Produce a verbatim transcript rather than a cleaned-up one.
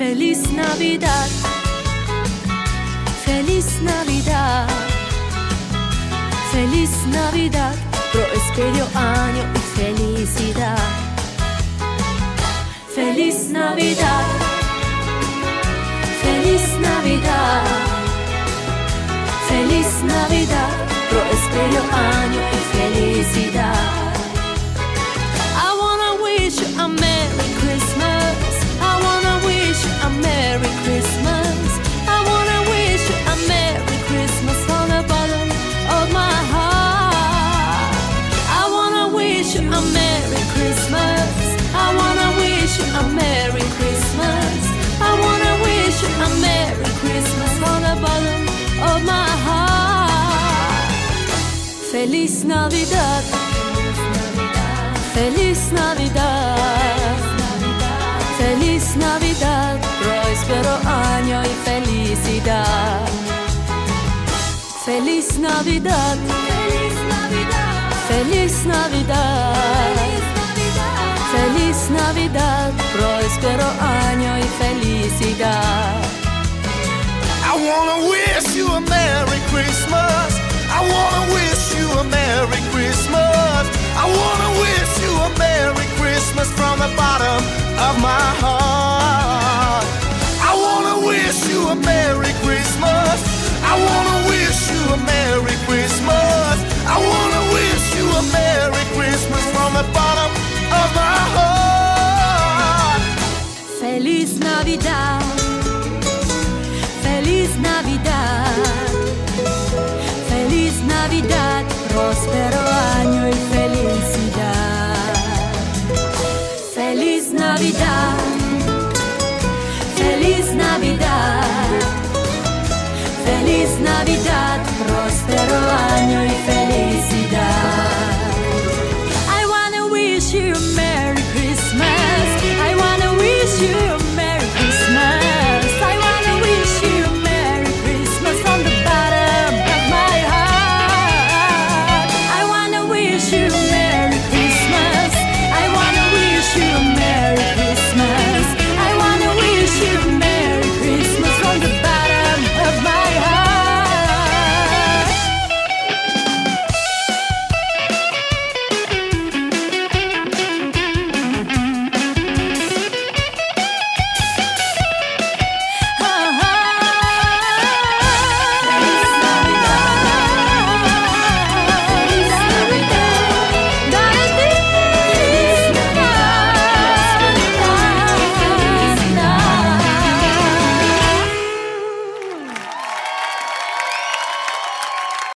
Feliz Navidad, Feliz Navidad, Feliz Navidad, prospero año y felicidad. Feliz Navidad, Feliz Navidad, Feliz Navidad, prospero año y felicidad. I wanna wish you a Merry Christmas. I wanna wish you a Merry Christmas. I wanna wish you a Merry Christmas from the bottom of my heart. I wanna wish you a Merry Christmas. I wanna wish you a Merry Christmas. I wanna wish you a Merry Christmas from the bottom of my heart. Feliz Navidad, Feliz Navidad, Feliz Navidad, próspero año y felicidad. Feliz Navidad, Feliz Navidad, Feliz Navidad, Feliz Navidad, próspero año y felicidad. I wanna wish you a Merry Christmas. I wanna wish you a Merry Christmas. I wanna wish you a Merry Christmas from the bottom of my heart. I wanna wish you a Merry Christmas. I wanna wish you a Merry Christmas. I wanna wish you a Merry Christmas from the bottom of my heart. Feliz Navidad, Feliz Navidad, Feliz Navidad, próspero año y felicidad. Feliz Navidad, Feliz Navidad, Feliz Navidad, próspero año y felicidad.